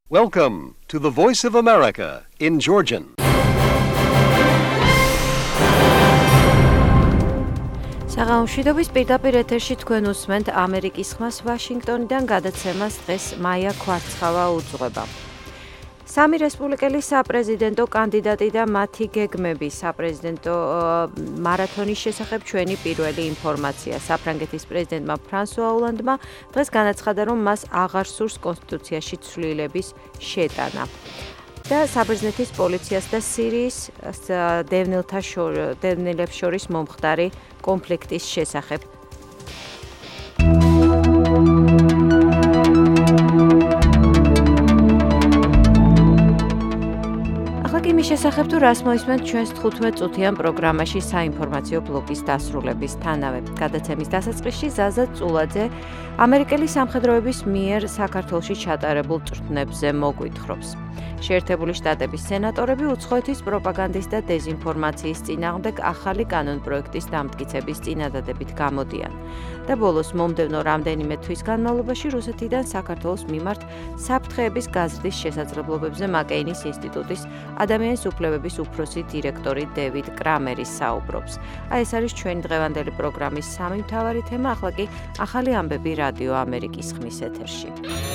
Welcome to the Voice of America in Georgian. საღამოშვიდობის პირდაპირ ეთერში თქვენ უსმენთ ამერიკის ხმას ვაშინგტონიდან გადაცემას დღეს მაია ქვარცხავა უძღვება. სამი რესპუბლიკელი საპრეზიდენტო კანდიდატი და მათი გეგმები საპრეზიდენტო მარათონის შესახებ ჩვენი პირველი ინფორმაცია. საფრანგეთის პრეზიდენტმა ფრანსუა ოლანდმა დღეს განაცხადა, რომ მას აღარ სურს კონსტიტუციაში ცვლილების შეტანა. და საბერძნეთის პოლიციას და სირიის დევნილებს შორის მომხდარი კონფლიქტის შესახებ. იმის შესახებ თუ რას მოისმენთ ჩვენს 15 წუთიან პროგრამაში საინფორმაციო ბლოკის დასრულებისთანავე. გადაცემის დასაწყისში ზაზა წულაძე ამერიკელი სამხედროების მიერ საქართველოში ჩატარებულ წვრთნებზე მოგვითხრობს. შეერთებული შტატების სენატორები უცხოეთის პროპაგანდის და დეზინფორმაციის წინააღმდეგ ახალი კანონპროექტის დამტკიცების წინადადებით გამოდიან. და ბოლოს მომდევნო რამდენიმე თვის განმავლობაში რუსეთიდან საქართველოს მიმართ საფრთხეების გაზრდის შესაძლებლობებზე მაკეინის ინსტიტუტის ადამიანის უფლებების უფროსი დირექტორი დევიდ კრამერი საუბრობს. ეს არის ჩვენი დღევანდელი პროგრამის სამი მთავარი თემა, ახლა კი ახალი ამბები რადიო ამერიკის ხმის ეთერში.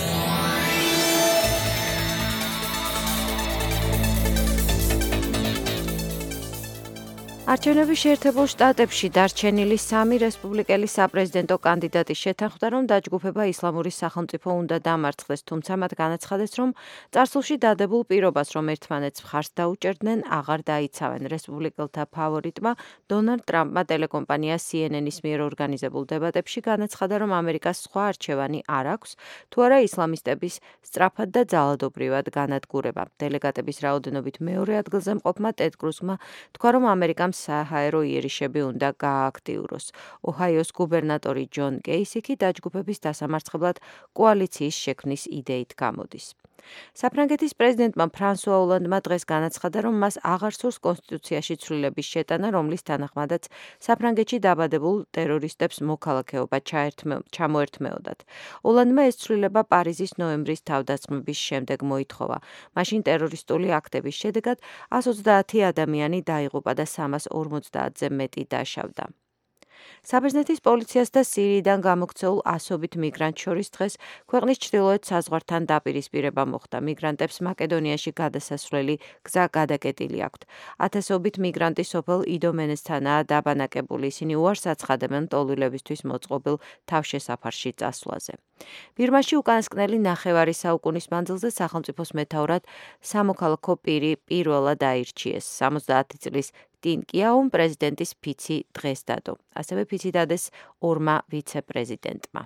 არჩევნების შეერთებულ შტატებში დარჩენილი სამი რესპუბლიკელი საპრეზიდენტო კანდიდატი შეთანხმდა, რომ დაჯგუფება ისლამური სახელმწიფო უნდა დამარცხდეს, თუმცა მათ განაცხადეს, რომ წარსულში დადებულ პირობას, რომ ერთმანეთს მხარს დაუჭერდნენ, აღარ დაიცავენ. რესპუბლიკელთა ფავორიტმა დონალდ ტრამპმა ტელეკომპანია CNN-ის მიერ ორგანიზებულ დებატებში განაცხადა, რომ ამერიკას სხვა არჩევანი არ აქვს, თუ არა ისლამისტების სწრაფად და ძალადობრივად განადგურება. დელეგატების რაოდენობით მეორე ადგილზე მყოფმა ტედ კრუზმა თქვა, რომ ამერიკამ საჰაერო იერიშები უნდა გაააქტიუროს. ოჰაიოს გუბერნატორი ჯონ კეისი კი დაჯგუფების დასამარცხებლად კოალიციის შექმნის იდეით გამოდის. საფრანგეთის პრეზიდენტმა ფრანსუა ოლანდმა დღეს განაცხადა, რომ მას აღარ სურს კონსტიტუციაში ცვლილების შეტანა, რომლის თანახმადაც საფრანგეთში დაბადებულ ტერორისტებს მოქალაქეობა ჩამოერთმეოდათ. ოლანდმა ეს ცვლილება პარიზის ნოემბრის თავდასხმების შემდეგ მოითხოვა. მაშინ ტერორისტული აქტების შედეგად 130 ადამიანი დაიღუპა და 350-ზე მეტი დაშავდა. საბერძნეთის პოლიციას და სირიიდან გამოქცეულ ასობით მიგრანტს შორის დღეს ქვეყნის ჩრდილოეთ საზღვართან დაპირისპირება მოხდა. მიგრანტებს მაკედონიაში გადასასვლელი გზა გადაკეტილი აქვთ. ათასობით მიგრანტი სოფელ იდომენესთანაა დაბანაკებული. ისინი უარს აცხადებენ ტოლვილებისთვის მოწყობილ თავშესაფარში წასვლაზე. ბირმაში უკანასკნელი ნახევარი საუკუნის მანძილზე სახელმწიფოს მეთაურად სამოქალაქო პირი პირველად აირჩიეს. 70 წლის ტინ კიაუმ პრეზიდენტის ფიცი დღეს დადო. ასევე ფიცი დადეს ორმა ვიცე-პრეზიდენტმა.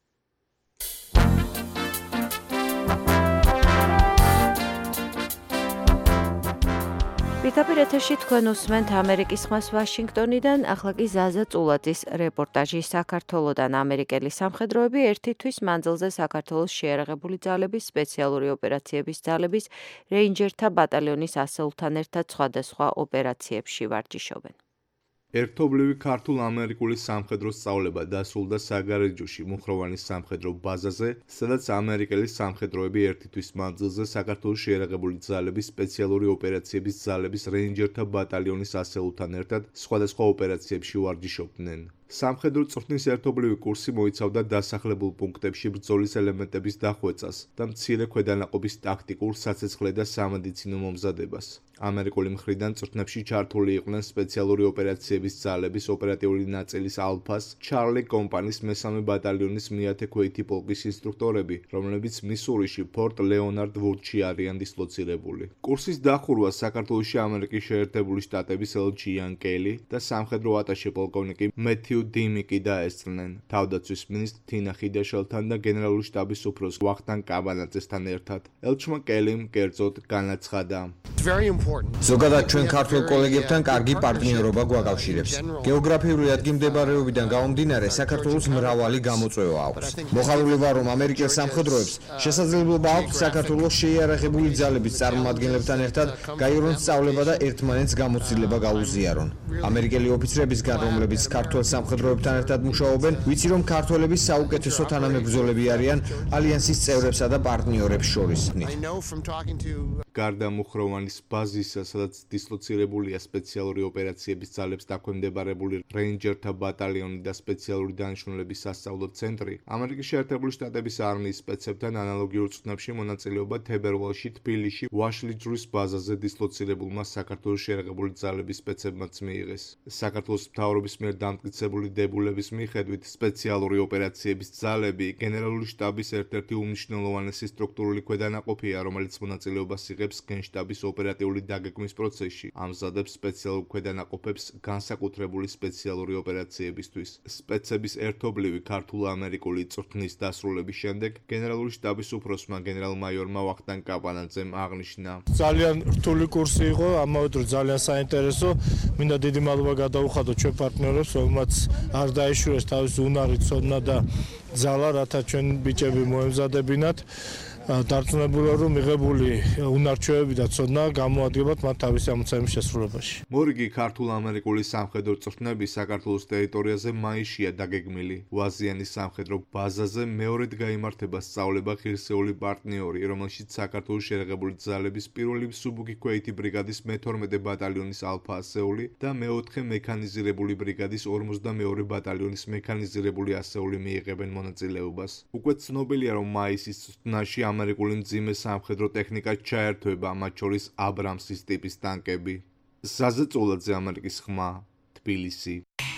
პირდაპირ ეთერში თქვენ უსმენთ ამერიკის ხმას ვაშინგტონიდან, ახლა კი ზაზა წულაძის რეპორტაჟი საქართველოდან. ამერიკელი სამხედროები ერთი თვის მანძილზე საქართველოს შეიარაღებული ძალების სპეციალური ოპერაციების ძალების რეინჯერთა ბატალიონის ასეულთან ერთად სხვადასხვა ოპერაციებში ვარჯიშობენ. ერთობლივი ქართულ-ამერიკული სამხედრო სწავლება დასრულდა საგარეჯოში მუხროვანის სამხედრო ბაზაზე, სადაც ამერიკელი სამხედროები ერთი თვის მანძილზე საქართველოს შეიარაღებული ძალების სპეციალური ოპერაციების ძალების რეინჯერთა ბატალიონის ასეულთან ერთად სხვადასხვა ოპერაციებში ვარჯიშობდნენ. სამხედრო წვრთნის ერთობლივი კურსი მოიცავდა დასახლებულ პუნქტებში ბრძოლის ელემენტების დახვეწას და მცირე ქვედანაყოფის ტაქტიკურ, საცეცხლე და სამედიცინო მომზადებას. ამერიკული მხრიდან წვრთნებში ჩართული იყვნენ სპეციალური ოპერაციების ძალების ოპერატიული ნაწილის ალფას, ჩარლი კომპანის მესამე ბატალიონის მეათე ქვეითი პოლკის ინსტრუქტორები, რომლებიც მისურიში ფორტ ლეონარდ ვუდში არიან დისლოცირებული. კურსის დახურვას საქართველოში ამერიკის შეერთებული შტატების ელჩი იან კელი და სამხედრო ატაშე პოლკოვნიკი მეთიუ დიმიკი დაესწრნენ. თავდაცვის მინისტრ თინა ხიდაშელთან და გენერალური შტაბის უფროს ვახტანგ კაბანაძესთან ერთად. ელჩმა კელიმ კერძოდ განაცხადა. ზოგადად ჩვენ ქართულ კოლეგებთან კარგი პარტნიორობა გვაკავშირებს. გეოგრაფიული ადგილმდებარეობიდან გამომდინარე, საქართველოს მრავალი გამოწვევა აქვს. მოხალული ვარ, რომ ამერიკელ სამხედროებს შესაძლებლობა აქვს საქართველოს შეიარაღებული ძალების წარმომადგენლებთან ერთად გაიარონ სწავლება და ერთმანეთს გამოცდილება გაუზიარონ. ამერიკელი ოფიცრებისგან, რომლებიც ქართულ სამხედროებთან ერთად მუშაობენ, ვიცი, რომ ქართველები საუკეთესო თანამებრძოლები არიან ალიანსის წევრებსა და პარტნიორებს შორის. გარდა მუხროვანის ბაზისა, სადაც დისლოცირებულია სპეციალური ოპერაციების ძალებს დაქვემდებარებული რეინჯერთა ბატალიონი და სპეციალური დანიშნულების სასწავლო ცენტრი, ამერიკის შეერთებული შტატების არმიის სპეცებთან ანალოგიურ წვნებში მონაწილეობა თებერვალში თბილისში ვაშლიჯვრის ბაზაზე დისლოცირებულმა საქართველოს შეიარაღებული ძალების სპეცებმაც მიიღეს. საქართველოს მთავრობის მიერ დამტკიცებული დებულების მიხედვით, სპეციალური ოპერაციების ძალები გენერალური შტაბის ერთ-ერთი უმნიშვნელოვანესი სტრუქტურული ქვედანაყოფია, რომელიც მონაწილეობას იღებს გენშტაბის ოპერატიული დაგეგმვის პროცესში, ამზადებს სპეციალურ ქვედანაყოფებს განსაკუთრებული სპეციალური ოპერაციებისთვის. სპეცების ერთობლივი ქართულ-ამერიკული წვრთნის დასრულების შემდეგ გენერალური შტაბის უფროსმა გენერალ-მაიორმა ვახტანგ კაპანაძემ აღნიშნა: ძალიან რთული კურსი იყო, ამავე დროს ძალიან საინტერესო. მინდა დიდი მადლობა გადაუხადოთ ჩვენ პარტნიორებს, რომელმაც არ დაიშურეს თავის უნარი, ცოდნა და ძალა, რათა ჩვენ ბიჭები მოემზადებინათ. დარწმუნებულა, რომ მიღებული უნარჩვევები და ცოდნა გამოადგებათ მათ თავისი ამოცანების შესრულებაში. მორიგი ქართულ-ამერიკული სამხედრო წვრთნები საქართველოს ტერიტორიაზე მაისშია დაგეგმილი. ვაზიანის სამხედრო ბაზაზე მეორედ გაიმართება სწავლება ღირსეული პარტნიორი, რომელშიც საქართველოს შეიარაღებული ძალების პირველი მსუბუქი ქვეითი ბრიგადის მე-12 ბატალიონის ალფა ასეული და მე-4 მექანიზირებული ბრიგადის 52 ბატალიონის მექანიზირებული ასეული მიიღებენ მონაწილეობას. უკვე ცნობილია, რომ მაისის წვრთნაში ამერიკული მძიმე სამხედრო ტექნიკა ჩაერთვება, მათ შორის აბრამსის ტიპის ტანკები. ზაზე წოლაძე, ამერიკის ხმა, თბილისი.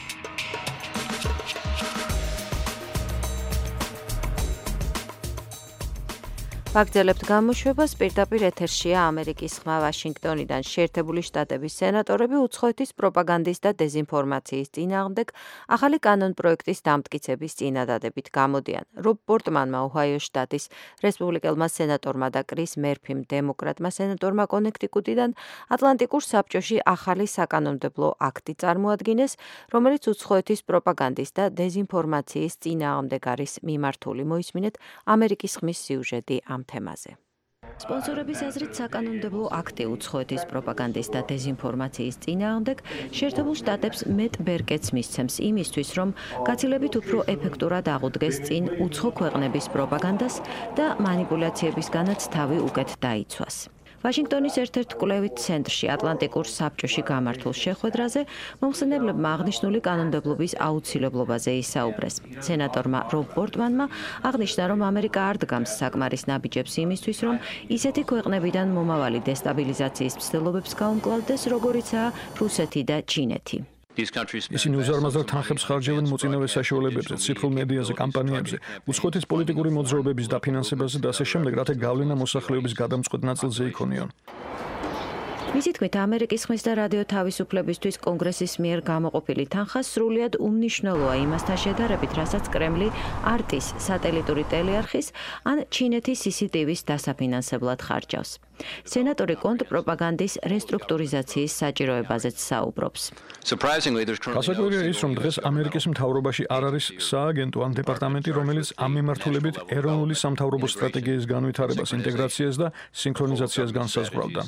ვაგრძელებთ გამოშვებას. პირდაპირ ეთერშია ამერიკის ხმა ვაშინგტონიდან. შეერთებული შტატების სენატორები უცხოეთის პროპაგანდის და დეზინფორმაციის წინააღმდეგ ახალი კანონპროექტის დამტკიცების წინადადებით გამოდიან. რობ პორტმანმა, ოჰაიოს შტატის რესპუბლიკელმა სენატორმა და კრის მერფიმ, დემოკრატმა სენატორმა კონექტიკუტიდან ატლანტიკურ საბჭოში ახალი საკანონმდებლო აქტი წარმოადგინეს, რომელიც უცხოეთის პროპაგანდის და დეზინფორმაციის წინააღმდეგ არის მიმართული. მოისმინეთ ამერიკის ხმის სიუჟეტი ამ თემაზე. სპონსორების აზრით, საკანონმდებლო აქტი უცხოეთის პროპაგანდის და დეზინფორმაციის წინააღმდეგ შეერთებულ შტატებს მეტ ბერკეტს მისცემს იმისთვის, რომ გაცილებით უფრო ეფექტურად აღუდგეს წინ უცხო ქვეყნების პროპაგანდას და მანიპულაციებისგანაც თავი უკეთ დაიცვას. ვაშინგტონის ერთ-ერთ კვლევით ცენტრში ატლანტიკურ საბჭოში გამართულ შეხვედრაზე მომხსენებლებმა აღნიშნული კანონმდებლობის აუცილებლობაზე ისაუბრეს. სენატორმა რობ პორტმანმა აღნიშნა, რომ ამერიკა არ დგამს საკმარის ნაბიჯებს იმისთვის, რომ ისეთი ქვეყნებიდან მომავალი დესტაბილიზაციის მცდელობებს გაუმკლავდეს, როგორიცაა რუსეთი და ჩინეთი. ისინი უზარმაზარ თანხებს ხარჯავენ მოწინავე საშუალებებზე, ციფრულ მედიაზე, კამპანიებზე, უცხოეთის პოლიტიკური მოძრაობების დაფინანსებაზე და ასე შემდეგ, რათა გავლენა მოსახლეობის გადამწყვეტ ნაწილზე იქონიონ. მისი თქმით, ამერიკის ხმის და რადიო თავისუფლებისთვის კონგრესის მიერ გამოყოფილი თანხა სრულიად უმნიშვნელოა იმასთან შედარებით, რასაც კრემლი არტის, სატელიტური ტელეარხის ან ჩინეთის CCTV-ს დასაფინანსებლად ხარჯავს. სენატორი კონტრპროპაგანდის რესტრუქტურიზაციის საჭიროებაზეც საუბრობს. გასაკვირია ის, რომ დღეს ამერიკის მთავრობაში არ არის სააგენტო ან დეპარტამენტი, რომელიც ამ მიმართულებით ეროვნული სამთავრობო სტრატეგიის განვითარებას, ინტეგრაციას და სინქრონიზაციას განსაზღვრავდა.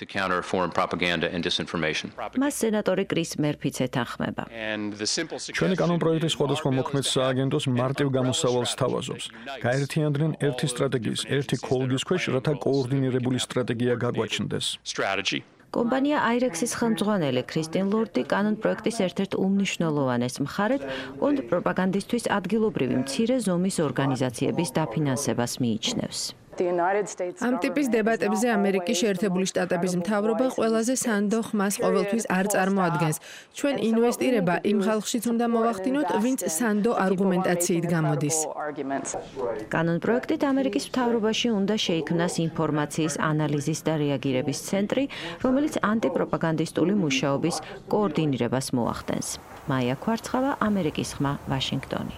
მას სენატორი კრის მერფიც ეთანხმება. ჩვენი კანონპროექტი სხვადასხვა მოქმედ სააგენტოს მარტივ გამოსავალს სთავაზობს. გაერთიანდნენ ერთი სტრატეგიის, ერთი ქოლგის ქვეშ, რათა კოორდინირებული სტრატეგია გაგვაჩნდეს. კომპანია აირექსის ხელმძღვანელი კრისტინ ლორდი კანონპროექტის ერთ-ერთ უმნიშვნელოვანეს მხარედ კონტრპროპაგანდისთვის ადგილობრივი მცირე ზომის ორგანიზაციების დაფინანსებას მიიჩნევს. ამ ტიპის დებატებზე ამერიკის შეერთებული შტატების მთავრობა ყველაზე სანდო ხმას ყოველთვის არ წარმოადგენს. ჩვენ ინვესტირება იმ ხალხშიც უნდა მოვახდინოთ, ვინც სანდო არგუმენტაციით გამოდის. კანონპროექტით ამერიკის მთავრობაში უნდა შეიქმნას ინფორმაციის ანალიზის და რეაგირების ცენტრი, რომელიც ანტიპროპაგანდისტული მუშაობის კოორდინირებას მოახდენს. მაია ქვარცხავა, ამერიკის ხმა, ვაშინგტონი.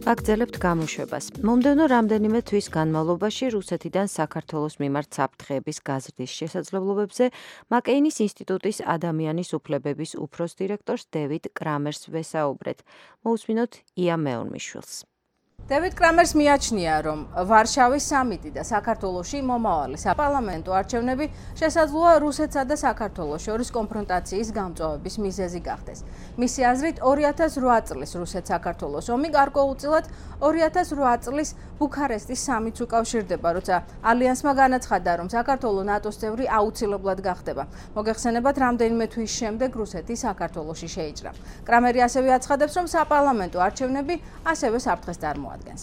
ვაგრძელებთ გამოშვებას. მომდევნო რამდენიმე თვის განმავლობაში რუსეთიდან საქართველოს მიმართ საფრთხეების გაზრდის შესაძლებლობებზე მაკეინის ინსტიტუტის ადამიანის უფლებების უფროს დირექტორს დევიდ კრამერს ვესაუბრეთ. მოусმინოთ ია მეორმიშვილს. დევიდ კრამერს მიაჩნია, რომ ვარშავის სამიტი და საქართველოში მომავალი საპარლამენტო არჩევნები შესაძლოა რუსეთსა და საქართველოს შორის კონფრონტაციის გამწვავების მიზეზი გახდეს. მისი აზრით 2008 წლის რუსეთ-საქართველოს ომი გარკვეულწილად 2008 წლის ბუქარესტის სამიც უკავშირდება, როცა ალიანსმა განაცხადა, რომ საქართველო ნატოს წევრი აუცილებლად გახდება. მოგეხსენებათ, რამდენიმე თვის შემდეგ რუსეთი საქართველოში შეიჭრა. კრამერი ასევე აცხადებს, რომ საპარლამენტო არჩევნები ასევე საფრთხეს წარმოადგენს.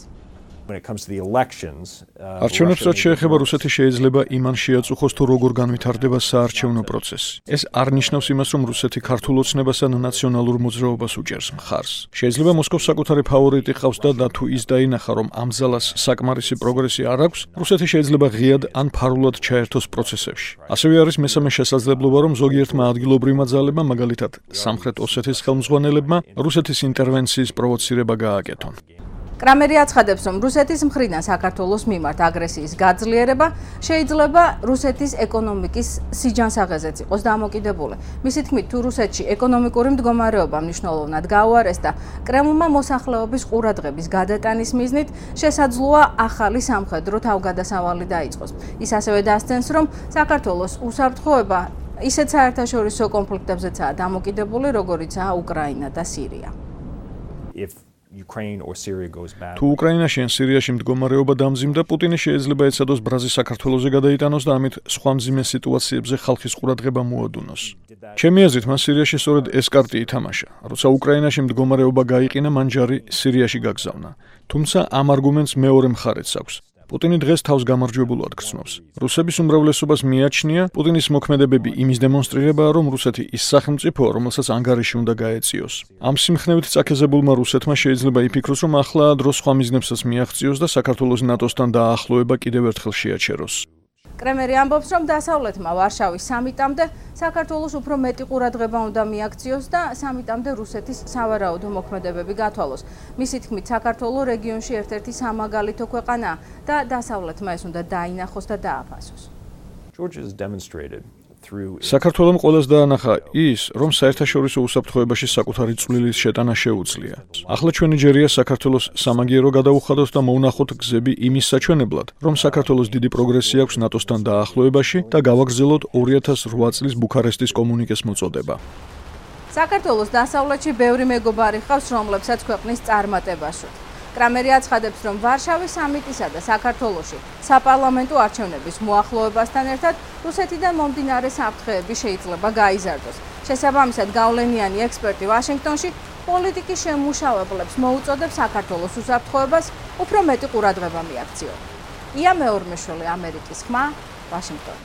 არჩევნებს რაც შეეხება რუსეთი შეიძლება იმან შეაწუხოს თუ როგორ განვითარდება საარჩევნო პროცესი. ეს არ ნიშნავს იმას, რომ რუსეთი ქართულ ოცნებას ან ნაციონალურ მოძრაობას უჭერს მხარს. შეიძლება მოსკოვს საკუთარი ფავორიტი ყავს და თუ ის დაინახა, რომ ამ ძალას საკმარისი პროგრესი არ აქვს, რუსეთი შეიძლება ღიად ან ფარულად ჩაერთოს პროცესებში. ასევე არის მესამე შესაძლებლობა, რომ ზოგიერთმა ადგილობრივმა ძალებმა, მაგალითად სამხრეთ ოსეთის ხელმძღვანელებმა, რუსეთის ინტერვენციის პროვოცირება გააკეთონ. კრამერი აცხადებს, რომ რუსეთის მხრიდან საქართველოს მიმართ აგრესიის გაძლიერება შეიძლება რუსეთის ეკონომიკის სიჯანსაღეზეც იყოს დამოკიდებული. მისი თქმით, თუ რუსეთში ეკონომიკური მდგომარეობა მნიშვნელოვნად გაუარეს და კრემლმა მოსახლეობის ყურადღების გადატანის მიზნით შესაძლოა ახალი სამხედრო თავგადასავალი დაიწყოს. ის ასევე დასცენს, რომ საქართველოს უსაფრთხოება ისეთ საერთაშორისო კონფლიქტებზეცაა დამოკიდებული, როგორიცაა უკრაინა და სირია. თუ უკრაინაში ან სირიაში მდგომარეობა დამძიმდა, პუტინი შეიძლება ეცადოს ბრაზი საქართველოზე გადაიტანოს და ამით სხვა მძიმე სიტუაციებზე ხალხის ყურადღება მოადუნოს. ჩემი აზრით, მას სირიაში სწორედ ეს კარტი ითამაშა. როცა უკრაინაში მდგომარეობა გაიყინა, მან ჯარი სირიაში გაგზავნა. თუმცა ამ არგუმენტს მეორე მხარეც აქვს. პუტინი დღეს თავს გამარჯვებულად გრძნობს. რუსების უმრავლესობას მიაჩნია, პუტინის მოქმედებები იმის დემონსტრირებაა, რომ რუსეთი ის სახელმწიფოა, რომელსაც ანგარიში უნდა გაეწიოს. ამ სიმხნევით წაქეზებულმა რუსეთმა შეიძლება იფიქროს, რომ ახლა დრო სხვა მიზნებსაც მიაღწიოს და საქართველოს ნატოსთან დაახლოება კიდევ ერთხელ შეაჩეროს. კრემერი ამბობს, რომ დასავლეთმა ვარშავის სამიტამდე საქართველოს უფრო მეტი ყურადღება უნდა მიაქციოს და სამიტამდე რუსეთის სავარაუდო მოქმედებები გათვალოს. მისი თქმით, საქართველო რეგიონში ერთ-ერთი სამაგალითო ქვეყანაა და დასავლეთმა ეს უნდა დაინახოს და დააფასოს. საქართველომ ყველას დაანახა ის, რომ საერთაშორისო უსაფრთხოებაში საკუთარი წვლილის შეტანა შეუძლია. ახლა ჩვენი ჯერია საქართველოს სამაგიერო გადაუხადოთ და მოვნახოთ გზები იმის საჩვენებლად, რომ საქართველოს დიდი პროგრესი აქვს ნატოსთან დაახლოებაში და გავაგრძელოთ 2008 წლის ბუქარესტის კომუნიკეს მოწოდება. საქართველოს დასავლეთში ბევრი მეგობარი ჰყავს, რომლებსაც ქვეყნის წარმატებაში. კრამერი აცხადებს, რომ ვარშავის სამიტისა და საქართველოში საპარლამენტო არჩევნების მოახლოებასთან ერთად რუსეთიდან მომდინარე საფრთხეები შეიძლება გაიზარდოს. შესაბამისად, გავლენიანი ექსპერტი ვაშინგტონში პოლიტიკის შემმუშავებლებს მოუწოდებს საქართველოს უსაფრთხოებას უფრო მეტი ყურადღება მიაქციონ. ია მეორმიშვილი, ამერიკის ხმა, ვაშინგტონი.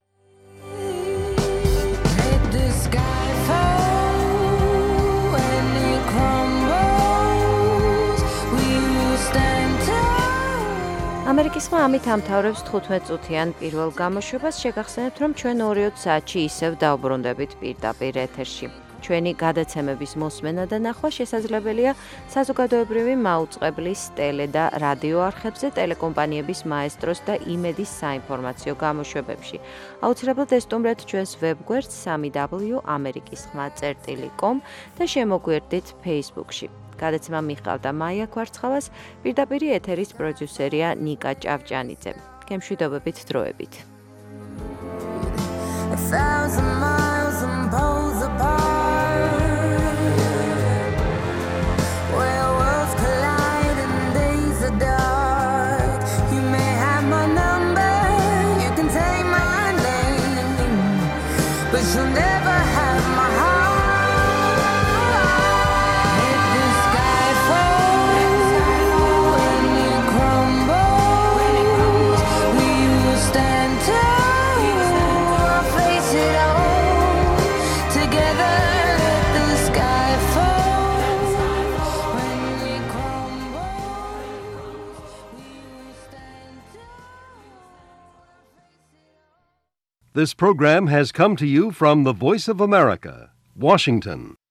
ამერიკის ხმა ამით ამთავრებს 15 წუთიან პირველ გამოშვებას. შეგახსენებთ, რომ ჩვენ 2 საათში ისევ დავბრუნდებით პირდაპირ ეთერში. ჩვენი გადაცემების მოსმენა და ნახვა შესაძლებელია საზოგადოებრივი მაუწყებლის ტელე და რადიო არხებზე, ტელეკომპანიების მაესტროს და იმედის საინფორმაციო გამოშვებებში. აუცილებლად ესტუმრეთ ჩვენს ვებგვერდს 3w.amerikisxma.com და შემოგვერდით Facebook-ში. გადაცემა მიყავდა მაია კვარცხავას, პირდაპირ ეთერის პროდიუსერია ნიკა ჭავჭანიძე. გემშვიდობებით დროებით. This program has come to you from the Voice of America, Washington.